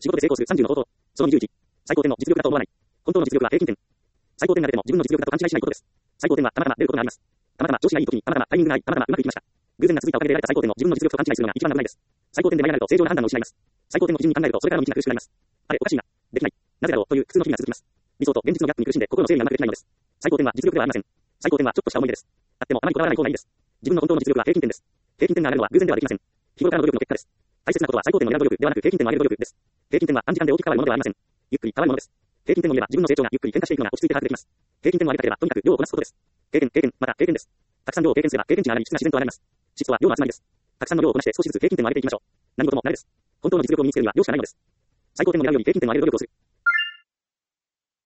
仕事で成功する30の方法。その21。最高点の実力だと思わない。本当の実力は平均点。最高点が出ても自分の実力だと勘違いしないことです。最高点はたまたま出ることがあります。たまたま調子がいい時にたまたまタイミングが合い、たまたまうまくいきました。偶然が続いたおかげで得られた最高点の自分の実力と勘違いするのが一番危ないです。最高点で迷いなると正常な判断を失います。最高点を基準に考えるとそれからの道が苦しくなります。あれ、おかしいな。できない。なぜだろうという苦痛の日々が続きます。理想と現実のギャップに苦しんで心の整理がうまくできないのです。最高点は実力ではありません。最高点はちょっとした思い出です。あってもあまりこだわらない方がいいです。自分の本当の実力は平均点です。平均点が上がるのは偶然ではできません。日頃からの努力の結果です。大切なことは最高点を狙う努力ではなく平均点を上げる努力です。平均点は短時間で大きく変わるものではありません。ゆっくり変わるものです。平均点を見れば自分の成長がゆっくり変化していくのが落ち着いて把握できます。平均点を上げたければとにかく量をこなすことです。また経験です。たくさん量を経験すれば経験値が上がり質が自然と上がります。質とは量の集まりです。たくさんの量をこなして少しずつ平均点を上げていきましょう。何事も慣れです。本当の実力を身につけるには量しかないのです。最高点を狙うより平均点を上げる努力をする。